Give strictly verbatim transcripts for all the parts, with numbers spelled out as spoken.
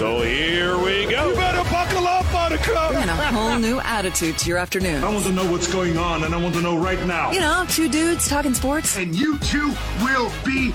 So here we go. You better buckle up, Buttercup. Bringing a whole new attitude to your afternoon. I want to know what's going on, and I want to know right now. You know, two dudes talking sports. And you two will be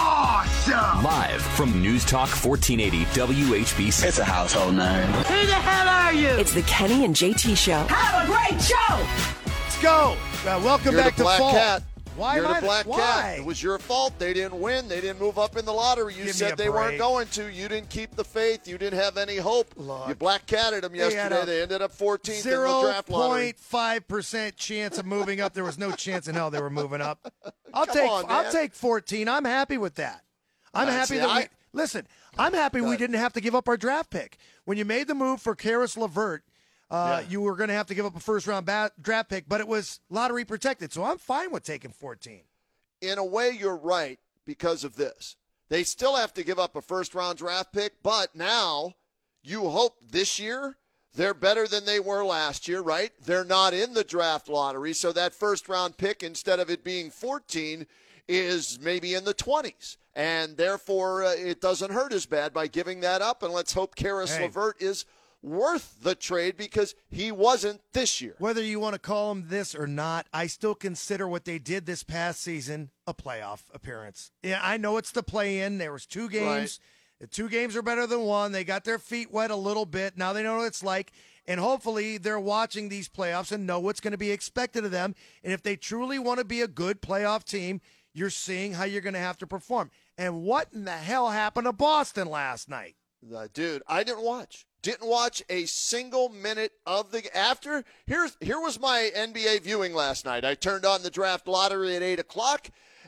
awesome. Live from News Talk fourteen eighty W H B C. It's a household name. Who the hell are you? It's the Kenny and J T Show. Have a great show. Let's go. Uh, welcome You're back the to black fall. cat. Why You're am the I black why? cat. It was your fault. They didn't win. They didn't move up in the lottery. You Give me said a they weren't break. going to. You didn't keep the faith. You didn't have any hope. Look, you black catted them they had yesterday. a They ended up fourteenth in the Zero draft lottery. point five percent chance of moving up. There was no chance in hell they were moving up. I'll Come take on, I'll man. take fourteen. I'm happy with that. I'm Uh, happy see, that I- we listen. I'm happy we Good. didn't have to give up our draft pick when you made the move for Karis LeVert. Uh, Yeah. You were going to have to give up a first round bat, draft pick, but it was lottery protected. So I'm fine with taking fourteen. In a way, you're right because of this. They still have to give up a first-round draft pick, but now you hope this year they're better than they were last year, right? They're not in the draft lottery, so that first-round pick, instead of it being fourteen, is maybe in the twenties. And therefore, uh, it doesn't hurt as bad by giving that up. And let's hope Karis Hey. LeVert is worth the trade because he wasn't this year. Whether you want to call them this or not, I still consider what they did this past season a playoff appearance. Yeah, I know it's the play-in. There was two games. The two games are better than one. They got their feet wet a little bit. Now they know what it's like. And hopefully they're watching these playoffs and know what's going to be expected of them. And if they truly want to be a good playoff team, you're seeing how you're going to have to perform. And what in the hell happened to Boston last night? Uh, dude, I didn't watch. Didn't watch a single minute of the after. Here's here was my N B A viewing last night. I turned on the draft lottery at eight o'clock,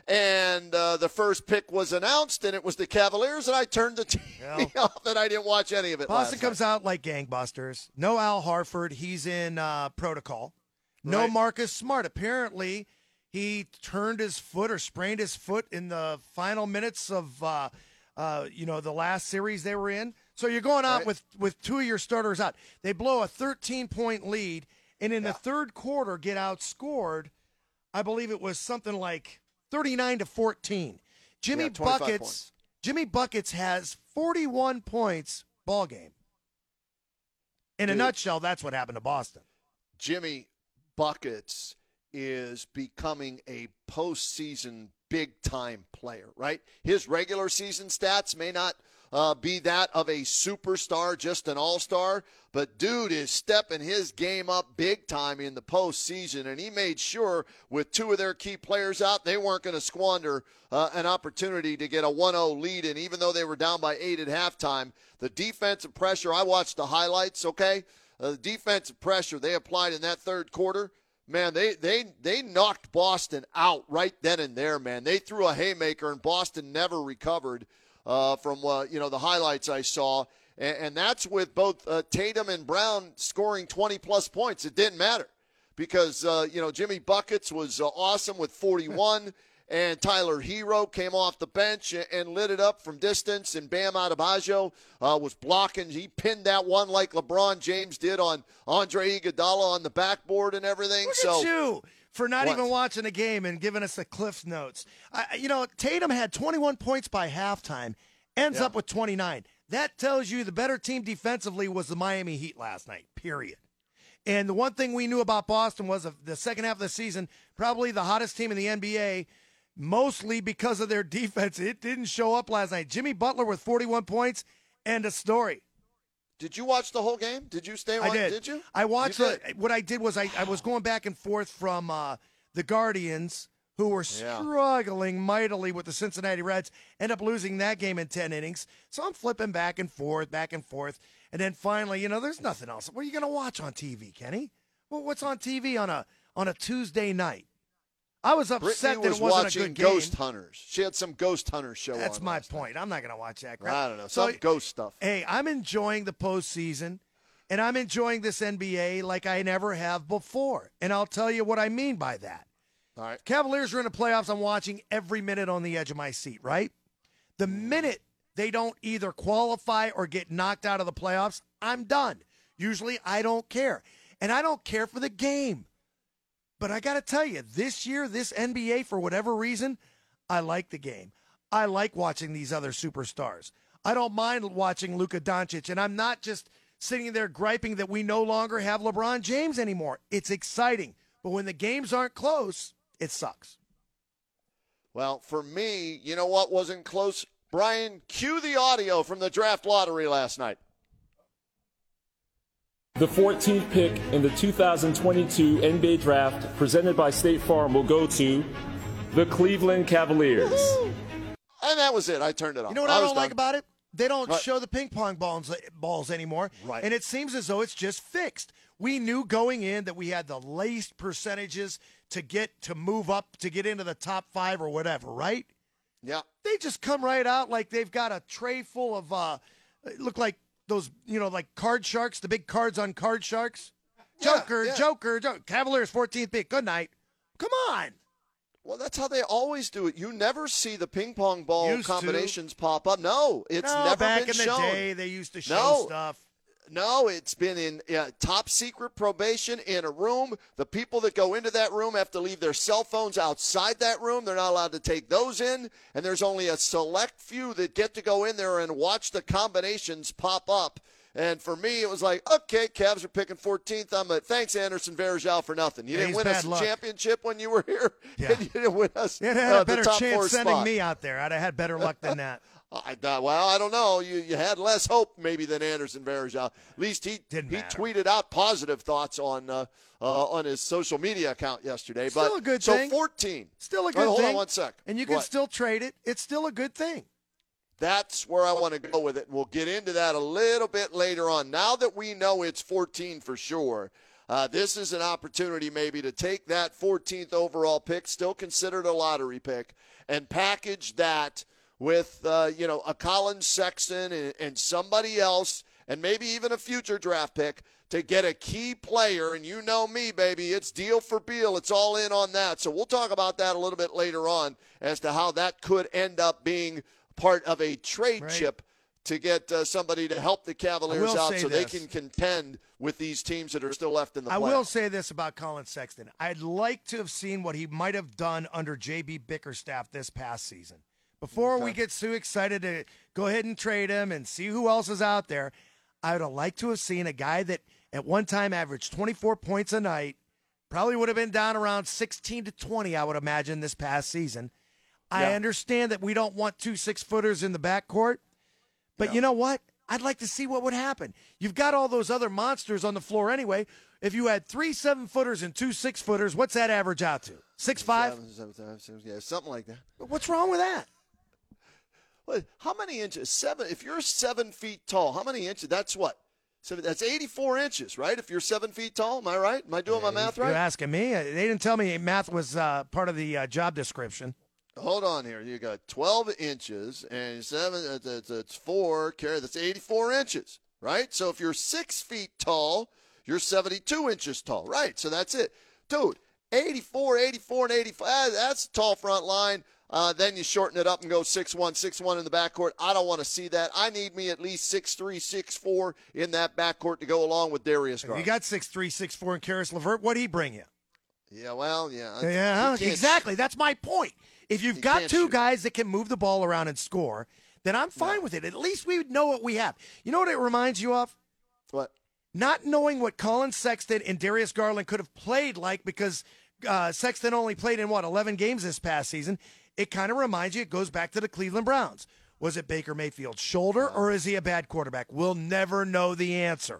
and uh, the first pick was announced, and it was the Cavaliers, and I turned the T V Well, off, and I didn't watch any of it. Boston last comes night. out like gangbusters. No Al Harford. He's in uh, protocol. No Right. Marcus Smart. Apparently, he turned his foot or sprained his foot in the final minutes of, uh, uh, you know, the last series they were in. So you're going out Right. with, with two of your starters out. They blow a thirteen-point lead, and in Yeah. the third quarter get outscored. I believe it was something like thirty-nine to fourteen. Jimmy Yeah, twenty-five Buckets. points. Jimmy Buckets has forty-one points ball game. In a Dude. nutshell, that's what happened to Boston. Jimmy Buckets is becoming a postseason big-time player, right? His regular season stats may not uh, be that of a superstar, just an all-star, but dude is stepping his game up big time in the postseason, and he made sure with two of their key players out, they weren't going to squander uh, an opportunity to get a one oh lead, and even though they were down by eight at halftime, the defensive pressure, I watched the highlights, okay? Uh, the defensive pressure they applied in that third quarter, man, they, they, they knocked Boston out right then and there, man. They threw a haymaker, and Boston never recovered uh, from, uh, you know, the highlights I saw. And, and that's with both uh, Tatum and Brown scoring twenty-plus points. It didn't matter because, uh, you know, Jimmy Buckets was uh, awesome with forty-one. And Tyler Hero came off the bench and, and lit it up from distance. And Bam Adebayo uh, was blocking. He pinned that one like LeBron James did on Andre Iguodala on the backboard and everything. Look so at you for not What? even watching the game and giving us the Cliff Notes. I, you know, Tatum had twenty-one points by halftime, ends Yeah. up with twenty-nine. That tells you the better team defensively was the Miami Heat last night, period. And the one thing we knew about Boston was the second half of the season, probably the hottest team in the N B A, mostly because of their defense. It didn't show up last night. Jimmy Butler with forty-one points, and a story. did you watch the whole game? Did you stay on? I did. Did you? I watched You it. did. What I did was I, I was going back and forth from uh, the Guardians, who were Yeah. struggling mightily with the Cincinnati Reds, end up losing that game in ten innings. So I'm flipping back and forth, back and forth. And then finally, you know, there's nothing else. What are you going to watch on T V, Kenny? Well, what's on T V on a on a Tuesday night? I was upset Brittany that was it wasn't a watching good game. Ghost Hunters. She had some Ghost Hunters show That's on my last night. point. I'm not going to watch that crap. I don't know. So, Some ghost stuff. hey, I'm enjoying the postseason, and I'm enjoying this N B A like I never have before. And I'll tell you what I mean by that. All right. Cavaliers are in the playoffs. I'm watching every minute on the edge of my seat, right? The minute they don't either qualify or get knocked out of the playoffs, I'm done. Usually I don't care. And I don't care for the game. But I got to tell you, this year, this N B A, for whatever reason, I like the game. I like watching these other superstars. I don't mind watching Luka Doncic, and I'm not just sitting there griping that we no longer have LeBron James anymore. It's exciting. But when the games aren't close, it sucks. Well, for me, you know what wasn't close? Brian, cue the audio from the draft lottery last night. The fourteenth pick in the two thousand twenty-two N B A Draft presented by State Farm will go to the Cleveland Cavaliers. Woo-hoo. And that was it. I turned it off. You know what I, I, was don't done. like about it? They don't Right. show the ping pong balls, balls anymore. Right. And it seems as though it's just fixed. We knew going in that we had the least percentages to get to move up, to get into the top five or whatever, right? Yeah. They just come right out like they've got a tray full of, uh, look like those, you know, like card sharks, the big cards on card sharks. Yeah, Joker, yeah. Joker, Joker. Cavaliers fourteenth pick. Good night. Come on. Well, that's how they always do it. You never see the ping pong ball Used to. combinations pop up. No, it's No, never back been in the shown. day, they used to show No. stuff. No, it's been in uh, top secret probation in a room. The people that go into that room have to leave their cell phones outside that room. They're not allowed to take those in. And there's only a select few that get to go in there and watch the combinations pop up. And for me, it was like, okay, Cavs are picking fourteenth. I'm at, thanks, Anderson Varejao, for nothing. You Yeah, didn't he's win us bad a luck. championship when you were here. Yeah. And you didn't win us It had uh, a better the top chance four sending spot. me out there. I'd have had better luck than that. I, uh, well, I don't know. You you had less hope maybe than Anderson Varejao. At least he Didn't he matter. tweeted out positive thoughts on uh, uh, on his social media account yesterday. Still but a good so thing. fourteen. Still a Wait, good hold thing. on one sec. And you can What? still trade it. It's still a good thing. That's where I want to go with it. We'll get into that a little bit later on. Now that we know it's fourteen for sure, uh, this is an opportunity maybe to take that fourteenth overall pick, still considered a lottery pick, and package that with, uh, you know, a Colin Sexton and, and somebody else, and maybe even a future draft pick to get a key player. And you know me, baby, it's deal for Beal. It's all in on that. So we'll talk about that a little bit later on as to how that could end up being part of a trade Right. chip to get uh, somebody to help the Cavaliers will out say so they this. can contend with these teams that are still left in the I playoffs. will say this about Colin Sexton. I'd like to have seen what he might have done under J B Bickerstaff this past season. Before we get too excited to go ahead and trade him and see who else is out there, I would have liked to have seen a guy that at one time averaged twenty-four points a night, probably would have been down around sixteen to twenty, I would imagine, this past season. I Yeah. understand that we don't want two six-footers in the backcourt, but you know what? I'd like to see what would happen. You've got all those other monsters on the floor anyway. If you had three seven-footers and two six-footers, what's that average out to? Six five? Seven, seven, seven, seven, yeah, something like that. What's wrong with that? Well, how many inches? Seven. If you're seven feet tall, how many inches? That's what? So that's eighty-four inches, right? If you're seven feet tall, am I right? Am I doing my math You're right? asking me. They didn't tell me math was uh, part of the uh, job description. Hold on here. You got twelve inches and seven. It's, it's, it's four. Carry that's eighty-four inches, right? So if you're six feet tall, you're seventy-two inches tall, right? So that's it, dude. eighty-four, eighty-four, and eighty-five. That's a tall front line. Uh, then you shorten it up and go six one, six one in the backcourt. I don't want to see that. I need me at least six three, six four in that backcourt to go along with Darius If Garland. you got six three, six four, and Karis LeVert, what'd he bring you? Yeah, well, yeah. Yeah, He can't- exactly. That's my point. If you've He got can't two shoot. guys that can move the ball around and score, then I'm fine with it. At least we would know what we have. You know what it reminds you of? What? Not knowing what Colin Sexton and Darius Garland could have played like because uh, Sexton only played in, what, eleven games this past season. It kind of reminds you, it goes back to the Cleveland Browns. Was it Baker Mayfield's shoulder or is he a bad quarterback? We'll never know the answer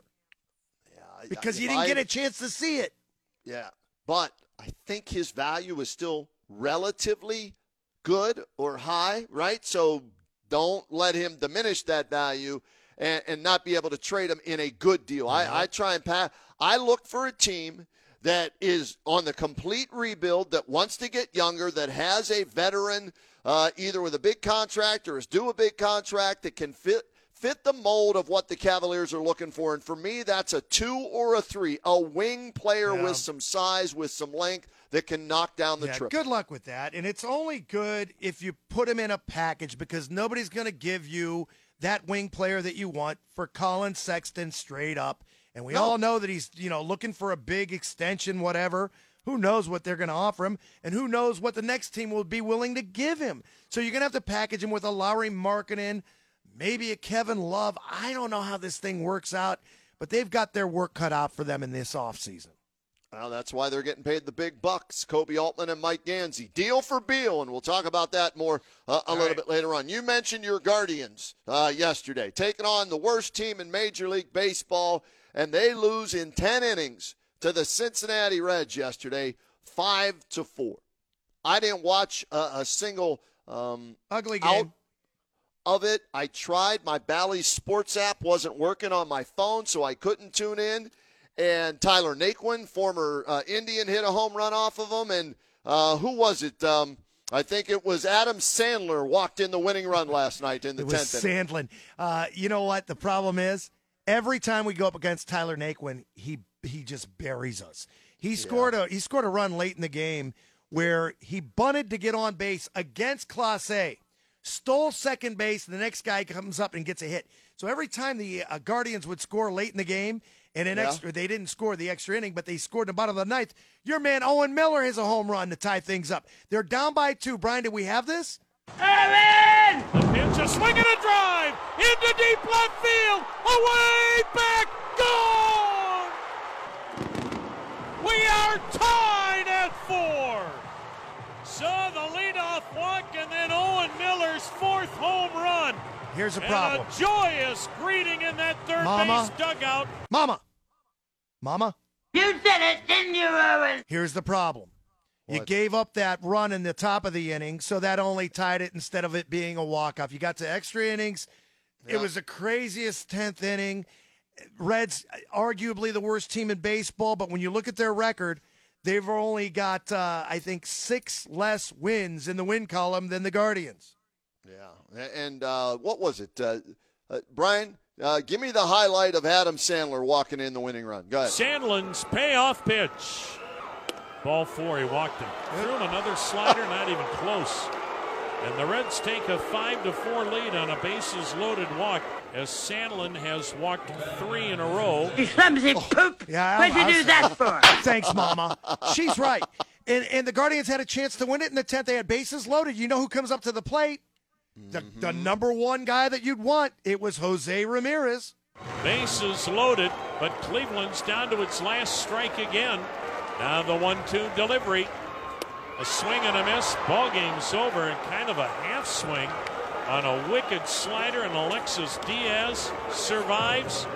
Yeah, because if you didn't I- get a chance to see it. Yeah, but I think his value is still relatively good or high, right? So don't let him diminish that value and, and not be able to trade him in a good deal. I, I try and pass. I look for a team that is on the complete rebuild, that wants to get younger, that has a veteran uh, either with a big contract or is due a big contract that can fit fit the mold of what the Cavaliers are looking for. And for me, that's a two or a three, a wing player Yeah. with some size, with some length that can knock down the Yeah, triple. good luck with that. And it's only good if you put him in a package because nobody's going to give you that wing player that you want for Colin Sexton straight up. And we No. all know that he's, you know, looking for a big extension, whatever. Who knows what they're going to offer him, and who knows what the next team will be willing to give him. So you're going to have to package him with a Lauri Markkanen, maybe a Kevin Love. I don't know how this thing works out, but they've got their work cut out for them in this offseason. Well, that's why they're getting paid the big bucks. Kobe Altman and Mike Gansey. Deal for Beal, and we'll talk about that more uh, a All little right. bit later on. You mentioned your Guardians uh, yesterday, taking on the worst team in Major League Baseball, and they lose in ten innings to the Cincinnati Reds yesterday, five to four. I didn't watch a, a single um, ugly game out of it. I tried. My Bally Sports app wasn't working on my phone, so I couldn't tune in. And Tyler Naquin, former uh, Indian, hit a home run off of him. And uh, who was it? Um, I think it was Adam Sandler walked in the winning run last night in the it was tenth inning. Sandlin. Uh, you know what? The problem is every time we go up against Tyler Naquin, he he just buries us. He yeah. scored a he scored a run late in the game where he bunted to get on base against Class A, stole second base, and the next guy comes up and gets a hit. So every time the uh, Guardians would score late in the game, and in yeah. extra, they didn't score the extra inning, but they scored in the bottom of the ninth. Your man Owen Miller has a home run to tie things up. They're down by two. Brian, did we have this? Evan! The pitch, a swing and a drive into deep left field. Away back, gone! We are tied at four. So the leadoff walk, and then Owen Miller's fourth home run. Here's a problem. And a joyous greeting in that third Mama. base dugout. Mama. Mama. You said it, didn't you, Owen? Here's the problem. What? You gave up that run in the top of the inning, so that only tied it instead of it being a walk-off. You got to extra innings. Yeah. It was the craziest tenth inning. Reds, arguably the worst team in baseball, but when you look at their record, they've only got, uh, I think, six less wins in the win column than the Guardians. Yeah, and uh, what was it? Uh, uh, Brian, uh, give me the highlight of Adam Sandler walking in the winning run. Go ahead. Sandlin's payoff pitch. Ball four, he walked him. Threw him another slider, not even close. And the Reds take a five to four lead on a bases-loaded walk as Sandlin has walked three in a row. You clumsy poop. Yeah, What'd you do that for? Thanks, Mama. She's right. And, and the Guardians had a chance to win it in the tenth. They had bases loaded. You know who comes up to the plate? The, mm-hmm. the number one guy that you'd want. It was Jose Ramirez. Bases loaded, but Cleveland's down to its last strike again. Now the one two delivery. A swing and a miss. Ball game's over, and kind of a half swing on a wicked slider, and Alexis Diaz survives.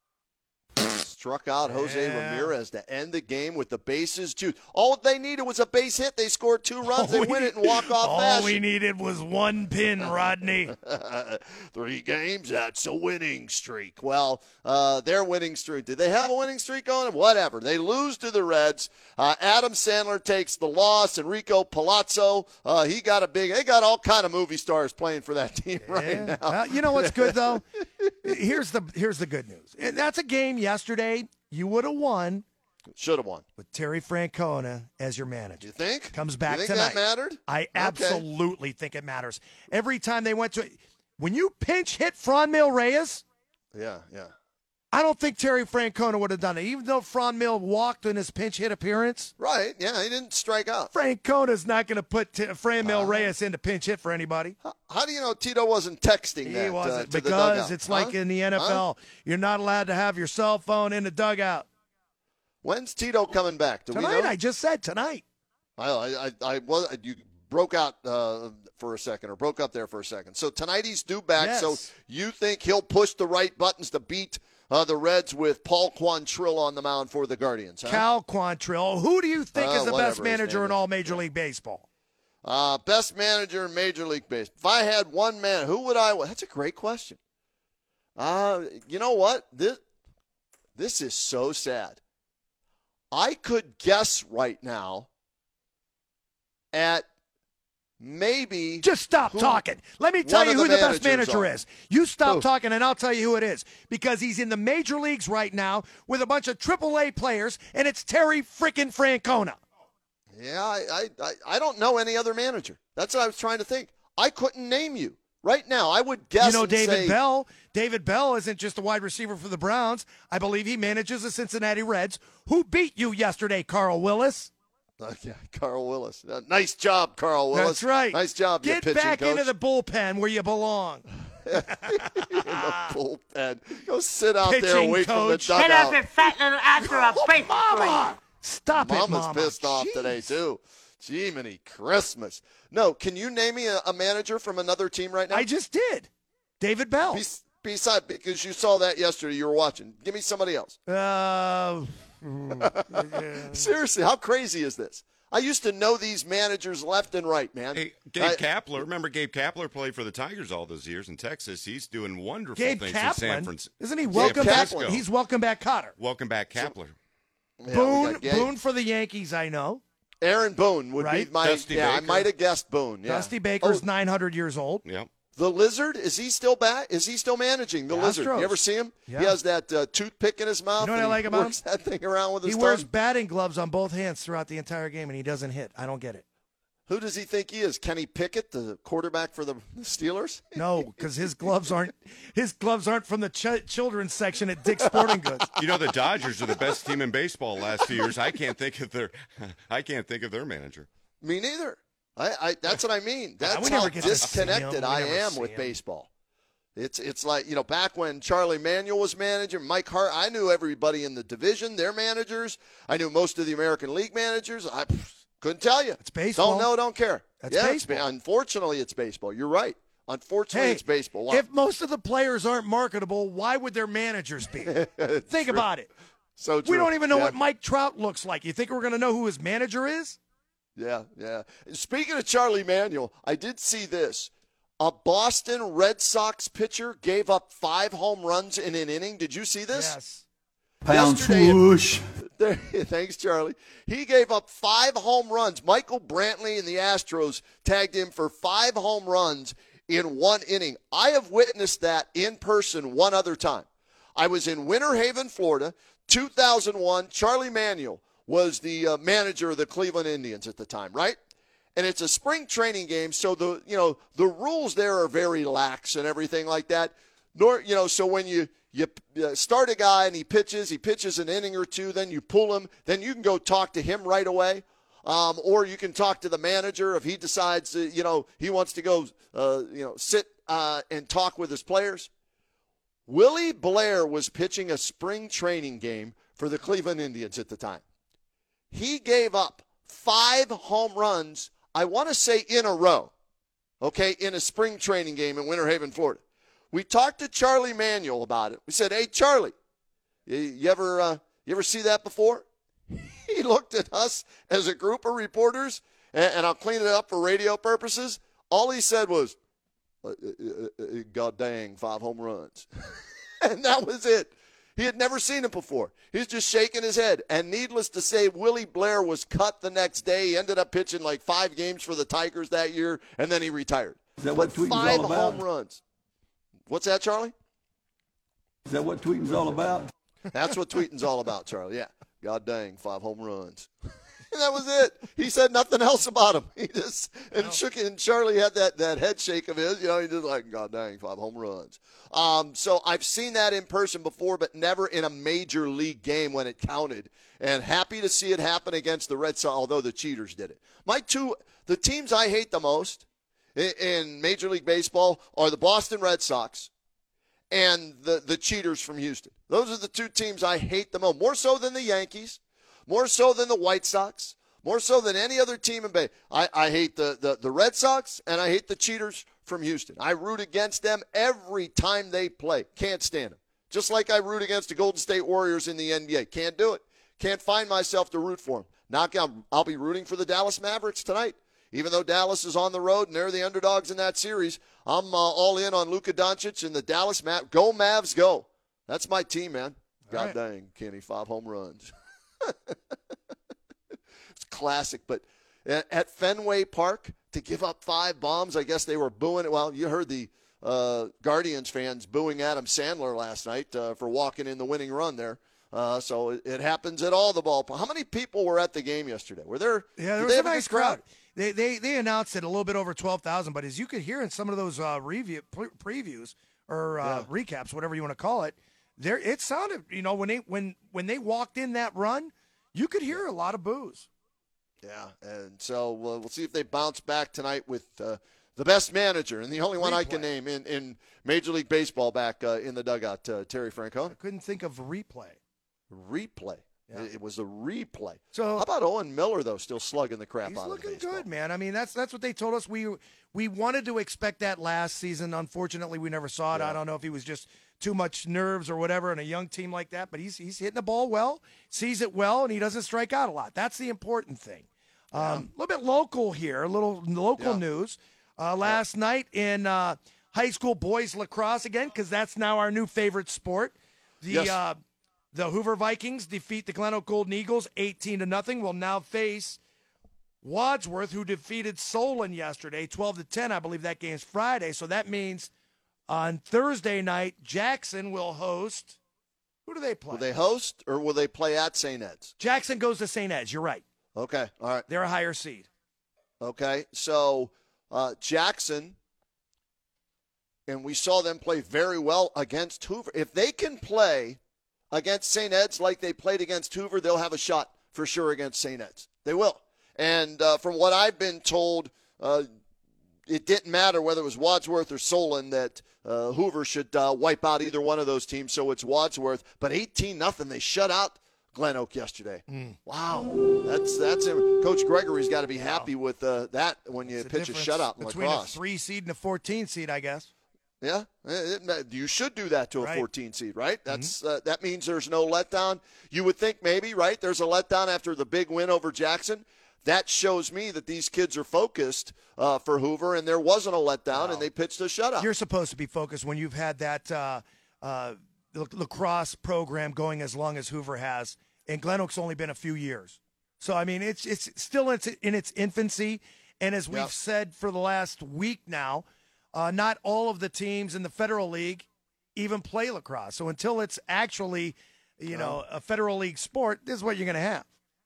Struck out Jose yeah. Ramirez to end the game with the bases juiced. All they needed was a base hit. They scored two runs. They win it and walk off All fashion. we needed was one pin, Rodney. Three games, that's a winning streak. Well, uh, their winning streak. Did they have a winning streak going? Whatever. They lose to the Reds. Uh, Adam Sandler takes the loss. Enrico Palazzo, uh, he got a big – they got all kind of movie stars playing for that team yeah. right now. Well, you know what's good, though? here's the here's the good news. And that's a game yesterday you would have won. Should have won. With Terry Francona as your manager. You think? Comes back you think tonight. that mattered? I okay. absolutely think it matters. Every time they went to – when you pinch hit Franmil Reyes – yeah, yeah. I don't think Terry Francona would have done it, even though Franmil walked in his pinch hit appearance. Right, yeah, he didn't strike out. Francona's not going to put T- Franmil uh, Reyes into pinch hit for anybody. How, how do you know Tito wasn't texting he that? He wasn't, uh, to because the dugout? it's huh? like in the N F L. Huh? You're not allowed to have your cell phone in the dugout. When's Tito coming back? Do tonight, we know? I just said tonight. I, I, I was you broke out uh, for a second, or broke up there for a second. So tonight he's due back. Yes. So you think he'll push the right buttons to beat uh, the Reds with Paul Quantrill on the mound for the Guardians? Huh? Cal Quantrill. Who do you think uh, is the best whatever manager in all Major League Baseball? Uh, best manager in Major League Baseball. If I had one man, who would I? That's a great question. Uh, you know what? This this is so sad. I could guess right now at maybe. Just stop who, talking. Let me tell you who the, the best manager are. is. You stop who? talking, and I'll tell you who it is. Because he's in the major leagues right now with a bunch of triple A players, and it's Terry frickin' Francona. Yeah, I, I, I don't know any other manager. That's what I was trying to think. I couldn't name you. Right now, I would guess. You know, and David say, Bell. David Bell isn't just a wide receiver for the Browns. I believe he manages the Cincinnati Reds. Who beat you yesterday, Carl Willis? Uh, yeah, Carl Willis. Uh, nice job, Carl Willis. That's right. Nice job, Get you pitching back coach. into the bullpen where you belong. in the bullpen. Go sit out there Pitching away coach. from the Get off dugout. your fat little ass or I'll break it for you. Stop it, Mama's Mama. pissed off Jeez. today, too. Jiminy Christmas. No, can you name me a, a manager from another team right now? I just did. David Bell. Bes- Beside, because you saw that yesterday, you were watching. Give me somebody else. Uh, Seriously, how crazy is this? I used to know these managers left and right, man. Hey, Gabe I- Kapler. Remember Gabe Kapler played for the Tigers all those years in Texas. He's doing wonderful Gabe things in San Kaplan. Francisco. Isn't he welcome back? Kaplan. He's welcome back Cotter. Welcome back, Kapler. Yeah, we Boone, got Gabe. Boone for the Yankees, I know. Aaron Boone would Right. be my. Dusty yeah, I Baker. might have guessed Boone. Yeah. Dusty Baker's Oh, nine hundred years old. Yep. the Lizard, is he still back? Is he still managing the The Lizard? Astros. You ever see him? Yeah. He has that uh, toothpick in his mouth. You know what and I like he about works him? that thing around with his He wears tongue. batting gloves on both hands throughout the entire game, and he doesn't hit. I don't get it. Who does he think he is? Kenny Pickett, the quarterback for the Steelers? No, because his gloves aren't his gloves aren't from the ch- children's section at Dick's Sporting Goods. You know the Dodgers are the best team in baseball last few years. I can't think of their, I can't think of their manager. Me neither. I, I that's what I mean. That's we how never get to see him. disconnected We I never am see with him. baseball. It's it's like, you know, back when Charlie Manuel was manager, Mike Hart, I knew everybody in the division, their managers. I knew most of the American League managers. I couldn't tell you. It's baseball. Don't know, don't care. That's yeah, it's baseball. ba- unfortunately, it's baseball. You're right. Unfortunately, Hey, it's baseball. Wow. if most of the players aren't marketable, why would their managers be? Think true. about it. So true. We don't even know Yeah. what Mike Trout looks like. You think we're going to know who his manager is? Yeah, yeah. Speaking of Charlie Manuel, I did see this. A Boston Red Sox pitcher gave up five home runs in an inning. Did you see this? Yes. Pound Yesterday- swoosh. There, thanks, Charlie. He gave up five home runs. Michael Brantley and the Astros tagged him for five home runs in one inning. I have witnessed that in person one other time. I was in Winter Haven, Florida, two thousand one. Charlie Manuel was the uh, manager of the Cleveland Indians at the time, right? And it's a spring training game, so the you know the rules there are very lax and everything like that. Nor you know, so when you you uh, start a guy and he pitches, he pitches an inning or two, then you pull him, then you can go talk to him right away, um, or you can talk to the manager if he decides uh, you know he wants to go uh, you know sit uh, and talk with his players. Willie Blair was pitching a spring training game for the Cleveland Indians at the time. He gave up five home runs, I want to say in a row, okay, in a spring training game in Winter Haven, Florida. We talked to Charlie Manuel about it. We said, hey, Charlie, you, you ever uh, you ever see that before? He looked at us as a group of reporters, and, and I'll clean it up for radio purposes. All he said was, uh, uh, uh, God dang, five home runs. And that was it. He had never seen it before. He was just shaking his head. And needless to say, Willie Blair was cut the next day. He ended up pitching like five games for the Tigers that year, and then he retired. Is that But what tweeting's five all about? home runs. What's that, Charlie? Is that what tweeting's all about? That's what tweeting's all about, Charlie. Yeah. God dang, five home runs. And that was it. He said nothing else about him. He just and shook it. And Charlie had that, that head shake of his. You know, he just like, God dang, five home runs. Um, so I've seen that in person before, but never in a major league game when it counted. And happy to see it happen against the Red Sox, although the cheaters did it. My two, the teams I hate the most in, in Major League Baseball are the Boston Red Sox and the, the cheaters from Houston. Those are the two teams I hate the most, more so than the Yankees, more so than the White Sox, more so than any other team in Bay. I, I hate the, the, the Red Sox, and I hate the cheaters from Houston. I root against them every time they play. Can't stand them. Just like I root against the Golden State Warriors in the N B A. Can't do it. Can't find myself to root for them. Knock out, I'll be rooting for the Dallas Mavericks tonight. Even though Dallas is on the road and they're the underdogs in that series, I'm uh, all in on Luka Doncic and the Dallas Mavs. Go Mavs, go. That's my team, man. God right. dang, Kenny, five home runs. It's classic, but at Fenway Park to give up five bombs, I guess they were booing it. Well, you heard the uh, Guardians fans booing Adam Sandler last night uh, for walking in the winning run there. Uh, so it, it happens at all the ballparks. How many people were at the game yesterday? Were there? Yeah, there did was they a have nice good crowd? crowd. They, they they announced it a little bit over twelve thousand, but as you could hear in some of those uh, review pre- previews or uh, Yeah. recaps, whatever you want to call it, there it sounded, you know, when they when when they walked in that run, you could hear a lot of boos. Yeah, and so uh, we'll see if they bounce back tonight with uh, The best manager, and the only one Replay. I can name in, in Major League Baseball back uh, in the dugout, uh, Terry Francona. I couldn't think of replay. Replay. Yeah. It, it was a replay. So how about Owen Miller, though, still slugging the crap he's out of looking baseball? good, man. I mean, that's that's what they told us. We we wanted to expect that last season. Unfortunately, we never saw it. Yeah. I don't know if he was just too much nerves or whatever in a young team like that, but he's he's hitting the ball well, sees it well, and he doesn't strike out a lot. That's the important thing. Um, Yeah. A little bit local here, a little local Yeah. news. Uh, last yeah. night in uh, high school boys lacrosse again, because that's now our new favorite sport. The Yes. uh, the Hoover Vikings defeat the Glen Oak Golden Eagles eighteen to nothing. Will now face Wadsworth, who defeated Solon yesterday, twelve to ten. I believe that game's Friday. So that means on Thursday night, Jackson will host. Who do they play? Will they host or will they play at Saint Ed's? Jackson goes to Saint Ed's. You're right. Okay. All right. They're a higher seed. Okay. So uh, Jackson, and we saw them play very well against Hoover. If they can play against Saint Ed's like they played against Hoover, they'll have a shot for sure against Saint Ed's. They will. And uh, from what I've been told, uh, it didn't matter whether it was Wadsworth or Solon that uh, Hoover should uh, wipe out either one of those teams. So it's Wadsworth. But eighteen nothing, they shut out Glen Oak yesterday. Mm. Wow, that's that's him. Coach Gregory's got to be happy with uh, that when you It's pitch a difference shutout in between lacrosse. a three seed and a fourteen seed, I guess. Yeah, it, it, you should do that to a Right. fourteen seed, right? That's Mm-hmm. uh, that means there's no letdown. You would think maybe, right? There's a letdown after the big win over Jackson. That shows me that these kids are focused uh, for Hoover, and there wasn't a letdown, Wow. and they pitched a shutout. You're supposed to be focused when you've had that uh, uh, lacrosse program going as long as Hoover has, and Glen Oak's only been a few years. So, I mean, it's it's still in its, in its infancy, and as we've Yep. said for the last week now, uh, not all of the teams in the Federal League even play lacrosse. So until it's actually, you know, a Federal League sport, this is what you're going to have.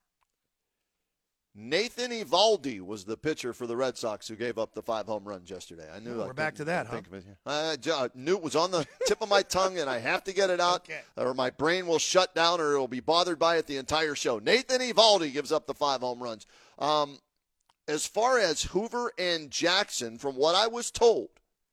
Nathan Evaldi was the pitcher for the Red Sox who gave up the five home runs yesterday. I knew. Oh, I we're back couldn't to that, think of it. I j- knew it was on the tip of my tongue, and I have to get it out, Okay. or my brain will shut down, or it'll be bothered by it the entire show. Nathan Evaldi gives up the five home runs. Um, as far as Hoover and Jackson, from what I was told,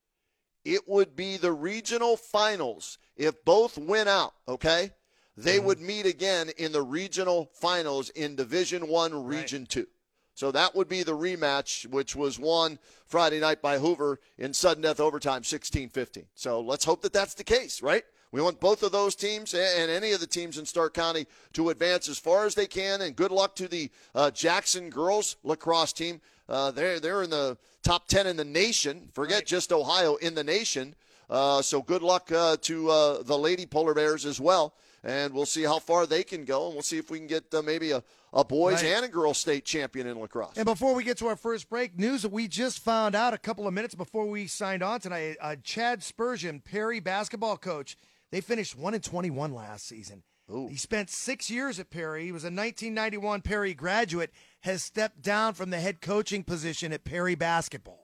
it would be the regional finals if both win out. Okay. They Mm-hmm. would meet again in the regional finals in Division One, Region Two. So that would be the rematch, which was won Friday night by Hoover in sudden death overtime, sixteen fifteen. So let's hope that that's the case, right? We want both of those teams and any of the teams in Stark County to advance as far as they can, and good luck to the uh, Jackson girls lacrosse team. Uh, they're, they're in the top ten in the nation. Forget Right. just Ohio, in the nation. Uh, so good luck uh, to uh, the Lady Polar Bears as well. And we'll see how far they can go, and we'll see if we can get uh, maybe a, a boys Right. and a girls state champion in lacrosse. And before we get to our first break, news that we just found out a couple of minutes before we signed on tonight, uh, Chad Spurgeon, Perry basketball coach, they finished one and twenty-one last season. Ooh. He spent six years at Perry. He was a nineteen ninety-one Perry graduate, has stepped down from the head coaching position at Perry basketball.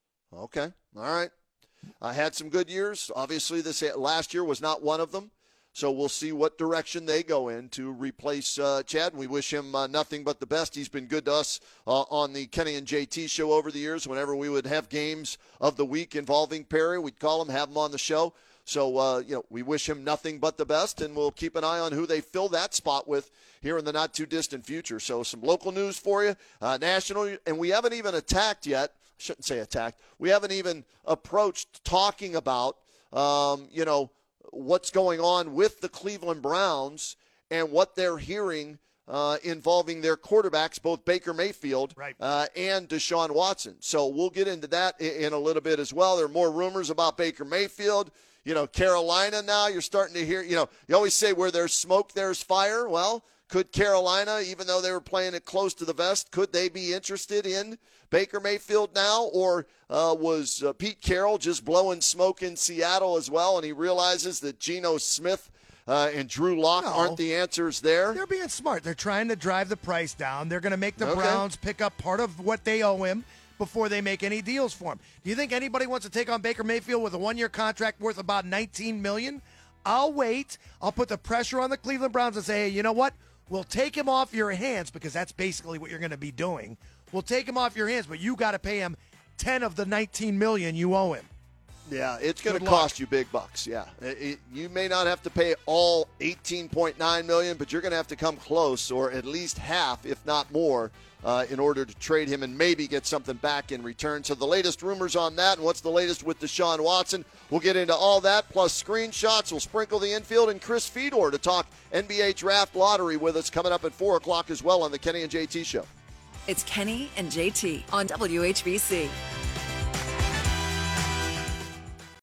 Okay, all right. I had some good years. Obviously, this last year was not one of them. So we'll see what direction they go in to replace uh, Chad. We wish him uh, nothing but the best. He's been good to us uh, on the Kenny and J T show over the years. Whenever we would have games of the week involving Perry, we'd call him, have him on the show. So, uh, you know, we wish him nothing but the best, and we'll keep an eye on who they fill that spot with here in the not-too-distant future. So some local news for you, uh, national, and we haven't even attacked yet. I shouldn't say attacked. We haven't even approached talking about, um, you know, what's going on with the Cleveland Browns and what they're hearing uh, involving their quarterbacks, both Baker Mayfield Right. uh, and Deshaun Watson. So we'll get into that in, in a little bit as well. There are more rumors about Baker Mayfield. You know, Carolina now, you're starting to hear, you know, you always say where there's smoke, there's fire. Well, could Carolina, even though they were playing it close to the vest, could they be interested in Baker Mayfield now? Or uh, was uh, Pete Carroll just blowing smoke in Seattle as well, and he realizes that Geno Smith uh, and Drew Lock No. aren't the answers there? They're being smart. They're trying to drive the price down. They're going to make the Okay. Browns pick up part of what they owe him before they make any deals for him. Do you think anybody wants to take on Baker Mayfield with a one-year contract worth about nineteen million dollars? I'll wait. I'll put the pressure on the Cleveland Browns and say, hey, you know what? We'll take him off your hands, because that's basically what you're going to be doing. We'll take him off your hands, but you got to pay him ten of the nineteen million you owe him. Yeah, it's going to Good cost luck. you big bucks. Yeah, It- it- you may not have to pay all eighteen point nine million dollars, but you're going to have to come close, or at least half, if not more, uh, in order to trade him and maybe get something back in return. So the latest rumors on that, and what's the latest with Deshaun Watson? We'll get into all that, plus screenshots. We'll sprinkle the infield, and Chris Fedor to talk N B A Draft Lottery with us coming up at four o'clock as well on the Kenny and J T Show. It's Kenny and J T on W H B C.